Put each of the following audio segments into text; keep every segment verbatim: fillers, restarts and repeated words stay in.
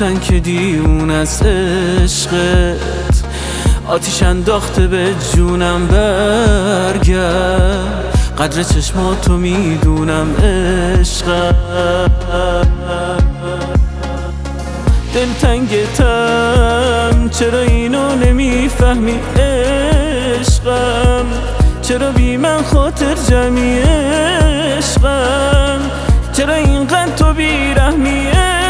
من که دیون از عشقت، آتیش انداخته به جونم. برگرد، قدر چشماتو میدونم عشقم. دلتنگتم چرا اینو نمیفهمی عشقم؟ چرا بی من خاطر جمعی عشقم؟ چرا اینقدر تو بیرحمی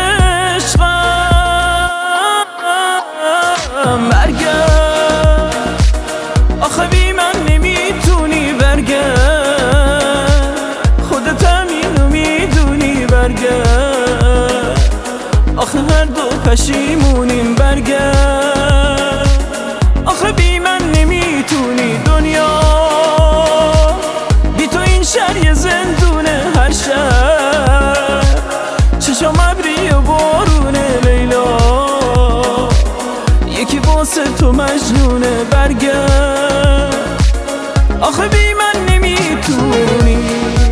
عشقم؟ برگرد، آخه بی من نمیتونی. برگرد، خودت هم اینو میدونی. برگرد، آخه هر دو پشیمونیم. برگرد، آخه بی من نمیتونی. دنیا بی تو این شهر یه زندونه، هر شهر چشم ابری و بارونه. لیلا یکی واسه تو مجنونه. برگرد، آخه بی من نمیتونی.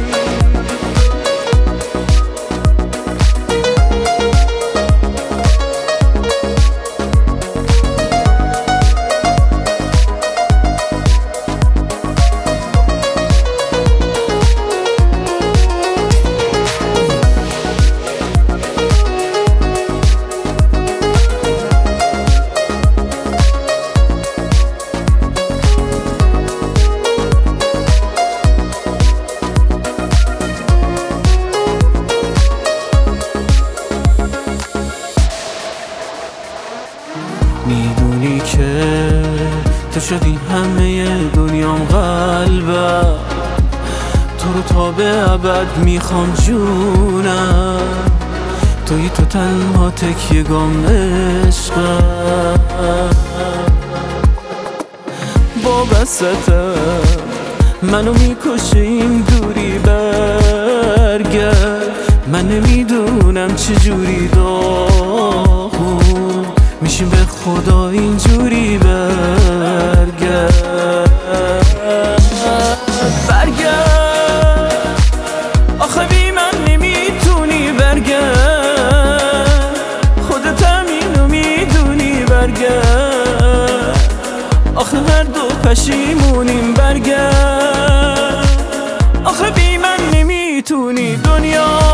میدونی که تو شدی همه دنیام، قلبم تو رو تا به ابد میخوام جونم. توی تو تنها تکیه‌گام عشقم. با بستم منو میکشه این دوری. برگرد، من نمیدونم چجوری داغون میشیم به خدا اینجوری. برگرد، برگرد، آخه بی من نمیتونی. برگرد، خودت هم اینو میدونی. برگرد، آخه هر دو پشیمونیم. برگرد، آخه بی من نمیتونی. دنیا